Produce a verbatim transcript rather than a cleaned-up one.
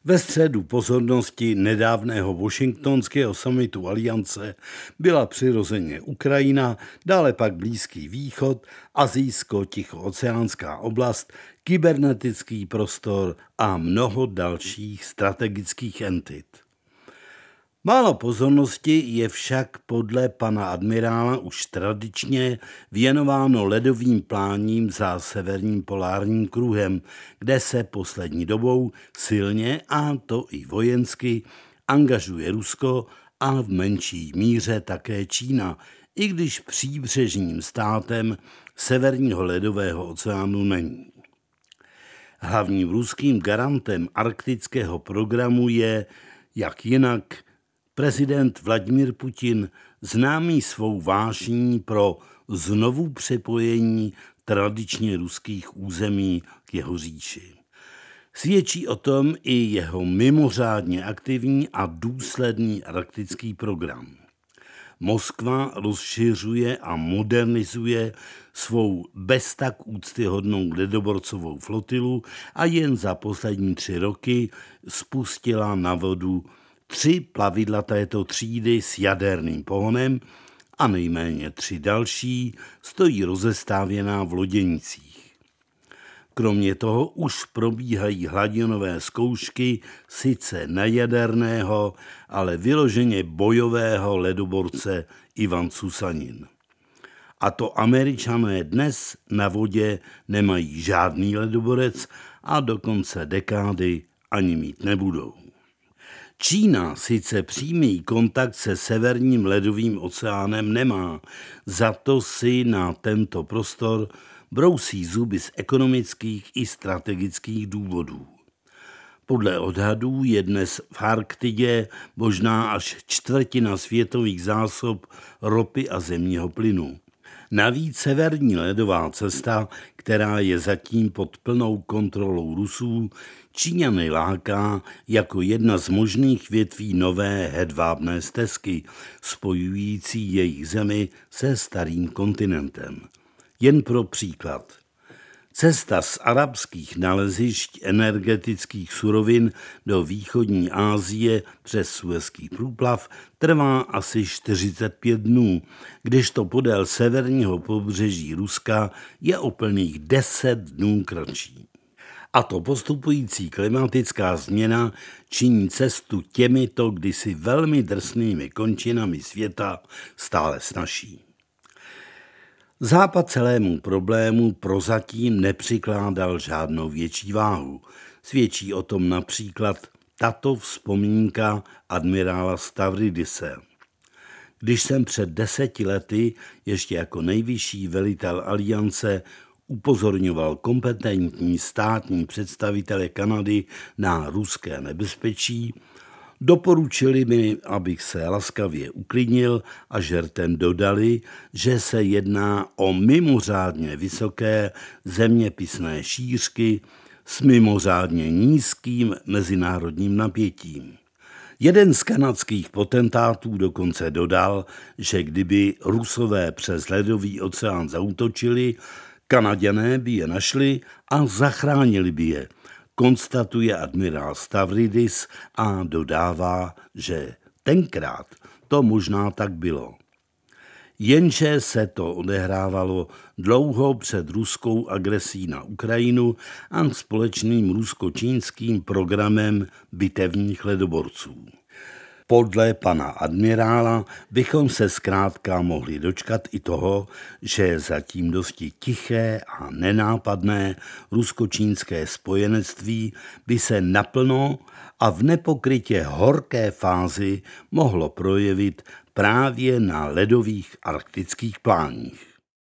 Ve středu pozornosti nedávného washingtonského summitu Aliance byla přirozeně Ukrajina, dále pak Blízký východ, asijsko-tichooceánská oblast, kybernetický prostor a mnoho dalších strategických entit. Málo pozornosti je však podle pana admirála už tradičně věnováno ledovým pláním za severním polárním kruhem, kde se poslední dobou silně, a to i vojensky, angažuje Rusko a v menší míře také Čína, i když příbřežním státem severního ledového oceánu není. Hlavním ruským garantem arktického programu je, jak jinak, prezident Vladimír Putin, známý svou vášní pro znovu připojení tradičně ruských území k jeho říši. Svědčí o tom i jeho mimořádně aktivní a důsledný arktický program. Moskva rozšiřuje a modernizuje svou bez tak úctyhodnou ledoborcovou flotilu a jen za poslední tři roky spustila na vodu tři plavidla této třídy s jaderným pohonem a nejméně tři další stojí rozestávěná v loděnicích. Kromě toho už probíhají hladinové zkoušky sice nejaderného, ale vyloženě bojového ledoborce Ivan Susanin. A to Američané dnes na vodě nemají žádný ledoborec a do konce dekády ani mít nebudou. Čína sice přímý kontakt se severním ledovým oceánem nemá, za to si na tento prostor brousí zuby z ekonomických i strategických důvodů. Podle odhadů je dnes v Arktidě možná až čtvrtina světových zásob ropy a zemního plynu. Navíc severní ledová cesta, která je zatím pod plnou kontrolou Rusů, Číňany láká jako jedna z možných větví nové hedvábné stezky, spojující jejich zemi se starým kontinentem. Jen pro příklad. Cesta z arabských nalezišť energetických surovin do východní Asie přes Suezský průplav trvá asi čtyřicet pět dnů, kdežto podél severního pobřeží Ruska je o plných deset dnů kratší. A to postupující klimatická změna činí cestu těmito kdysi velmi drsnými končinami světa stále snazší. Západ celému problému prozatím nepřikládal žádnou větší váhu. Svědčí o tom například tato vzpomínka admirála Stavridise. Když jsem před deseti lety ještě jako nejvyšší velitel aliance upozorňoval kompetentní státní představitele Kanady na ruské nebezpečí, doporučili mi, abych se laskavě uklidnil a žertem dodali, že se jedná o mimořádně vysoké zeměpisné šířky s mimořádně nízkým mezinárodním napětím. Jeden z kanadských potentátů dokonce dodal, že kdyby Rusové přes ledový oceán zaútočili, Kanaďané by je našli a zachránili by je, konstatuje admirál Stavridis a dodává, že tenkrát to možná tak bylo. Jenže se to odehrávalo dlouho před ruskou agresí na Ukrajinu a společným rusko-čínským programem bitevních ledoborců. Podle pana admirála bychom se zkrátka mohli dočkat i toho, že zatím dosti tiché a nenápadné rusko-čínské spojenectví by se naplno a v nepokrytě horké fázi mohlo projevit právě na ledových arktických pláních.